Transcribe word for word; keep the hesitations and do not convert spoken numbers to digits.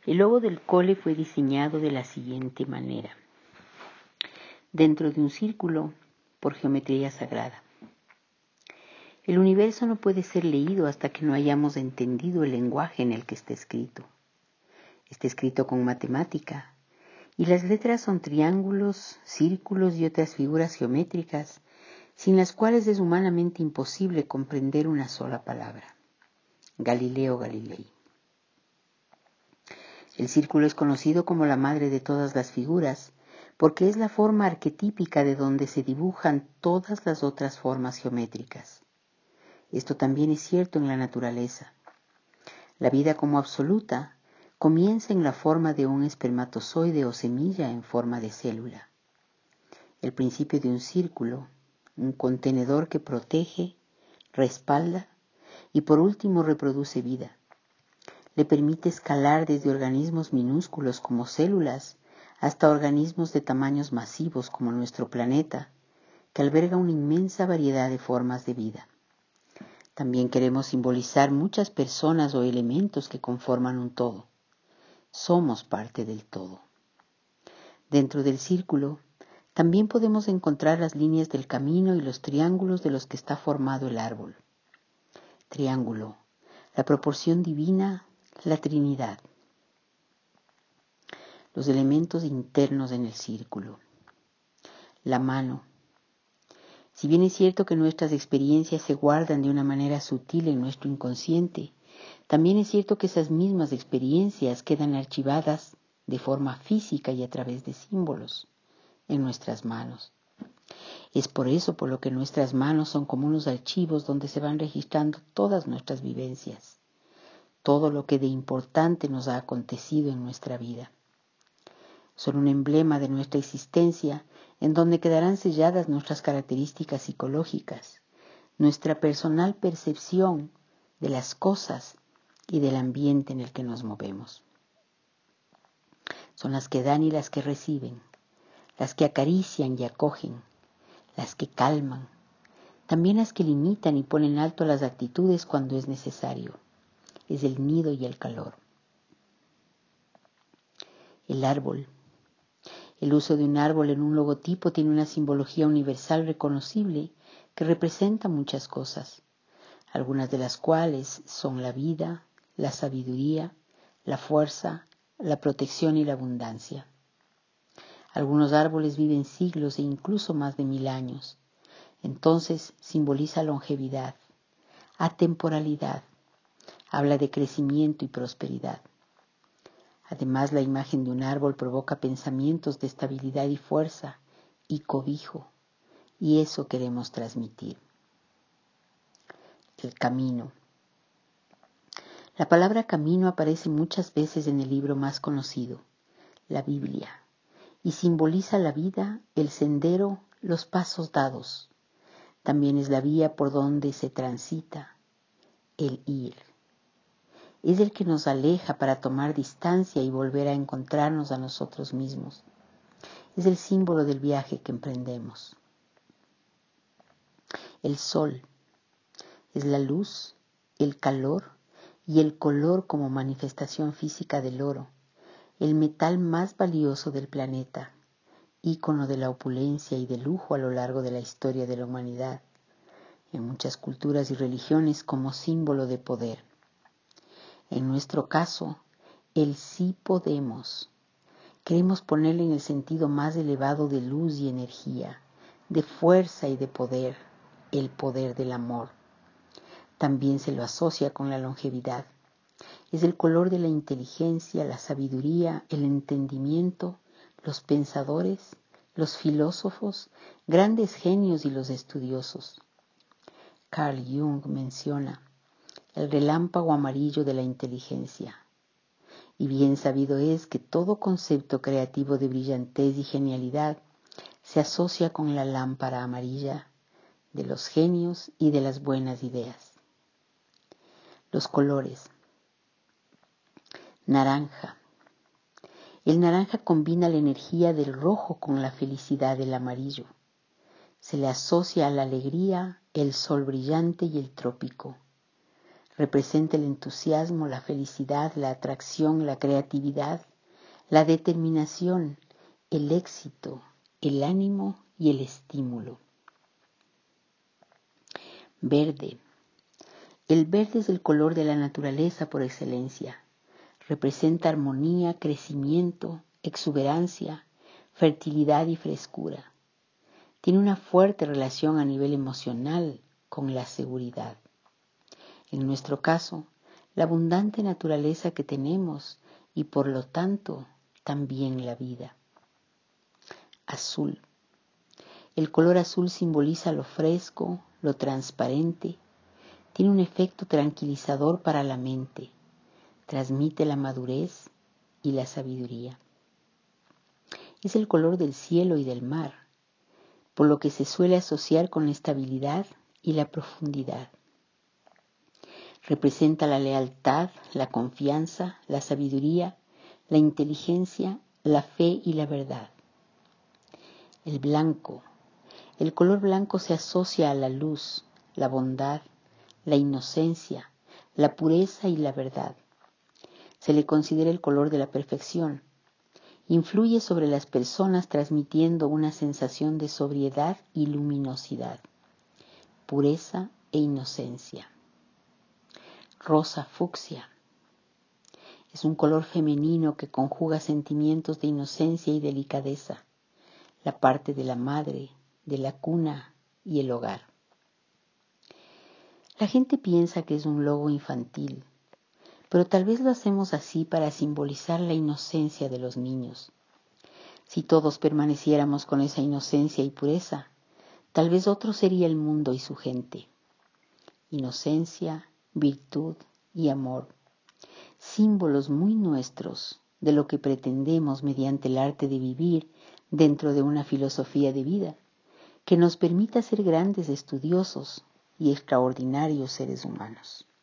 El logo del cole fue diseñado de la siguiente manera: dentro de un círculo, por geometría sagrada. El universo no puede ser leído hasta que no hayamos entendido el lenguaje en el que está escrito. Está escrito con matemática, y las letras son triángulos, círculos y otras figuras geométricas, sin las cuales es humanamente imposible comprender una sola palabra. Galileo Galilei. El círculo es conocido como la madre de todas las figuras, porque es la forma arquetípica de donde se dibujan todas las otras formas geométricas. Esto también es cierto en la naturaleza. La vida como absoluta comienza en la forma de un espermatozoide o semilla en forma de célula. El principio de un círculo, un contenedor que protege, respalda y por último reproduce vida. Le permite escalar desde organismos minúsculos como células hasta organismos de tamaños masivos como nuestro planeta, que alberga una inmensa variedad de formas de vida. También queremos simbolizar muchas personas o elementos que conforman un todo. Somos parte del todo. Dentro del círculo, también podemos encontrar las líneas del camino y los triángulos de los que está formado el árbol. Triángulo, la proporción divina, la Trinidad. Los elementos internos en el círculo. La mano. Si bien es cierto que nuestras experiencias se guardan de una manera sutil en nuestro inconsciente, también es cierto que esas mismas experiencias quedan archivadas de forma física y a través de símbolos en nuestras manos. Es por eso por lo que nuestras manos son como unos archivos donde se van registrando todas nuestras vivencias, todo lo que de importante nos ha acontecido en nuestra vida. Son un emblema de nuestra existencia en donde quedarán selladas nuestras características psicológicas, nuestra personal percepción de las cosas y del ambiente en el que nos movemos. Son las que dan y las que reciben, las que acarician y acogen, las que calman, también las que limitan y ponen alto las actitudes cuando es necesario. Es el nido y el calor. El árbol. El uso de un árbol en un logotipo tiene una simbología universal reconocible que representa muchas cosas, algunas de las cuales son la vida, la sabiduría, la fuerza, la protección y la abundancia. Algunos árboles viven siglos e incluso más de mil años. Entonces simboliza longevidad, atemporalidad, habla de crecimiento y prosperidad. Además, la imagen de un árbol provoca pensamientos de estabilidad y fuerza y cobijo, y eso queremos transmitir. El camino. La palabra camino aparece muchas veces en el libro más conocido, la Biblia, y simboliza la vida, el sendero, los pasos dados. También es la vía por donde se transita, el ir. Es el que nos aleja para tomar distancia y volver a encontrarnos a nosotros mismos. Es el símbolo del viaje que emprendemos. El sol es la luz, el calor y el color como manifestación física del oro, el metal más valioso del planeta, ícono de la opulencia y del lujo a lo largo de la historia de la humanidad, en muchas culturas y religiones como símbolo de poder. En nuestro caso, el sí podemos. Queremos ponerle en el sentido más elevado de luz y energía, de fuerza y de poder, el poder del amor. También se lo asocia con la longevidad. Es el color de la inteligencia, la sabiduría, el entendimiento, los pensadores, los filósofos, grandes genios y los estudiosos. Carl Jung menciona el relámpago amarillo de la inteligencia. Y bien sabido es que todo concepto creativo de brillantez y genialidad se asocia con la lámpara amarilla de los genios y de las buenas ideas. Los colores. Naranja. El naranja combina la energía del rojo con la felicidad del amarillo. Se le asocia a la alegría, el sol brillante y el trópico. Representa el entusiasmo, la felicidad, la atracción, la creatividad, la determinación, el éxito, el ánimo y el estímulo. Verde. El verde es el color de la naturaleza por excelencia. Representa armonía, crecimiento, exuberancia, fertilidad y frescura. Tiene una fuerte relación a nivel emocional con la seguridad. En nuestro caso, la abundante naturaleza que tenemos y por lo tanto también la vida. Azul. El color azul simboliza lo fresco, lo transparente. Tiene un efecto tranquilizador para la mente. Transmite la madurez y la sabiduría. Es el color del cielo y del mar, por lo que se suele asociar con la estabilidad y la profundidad. Representa la lealtad, la confianza, la sabiduría, la inteligencia, la fe y la verdad. El blanco. El color blanco se asocia a la luz, la bondad, la inocencia, la pureza y la verdad. Se le considera el color de la perfección. Influye sobre las personas transmitiendo una sensación de sobriedad y luminosidad, pureza e inocencia. Rosa fucsia. Es un color femenino que conjuga sentimientos de inocencia y delicadeza, la parte de la madre, de la cuna y el hogar. La gente piensa que es un logo infantil, pero tal vez lo hacemos así para simbolizar la inocencia de los niños. Si todos permaneciéramos con esa inocencia y pureza, tal vez otro sería el mundo y su gente. Inocencia, virtud y amor, símbolos muy nuestros de lo que pretendemos mediante el arte de vivir dentro de una filosofía de vida que nos permita ser grandes estudiosos y extraordinarios seres humanos.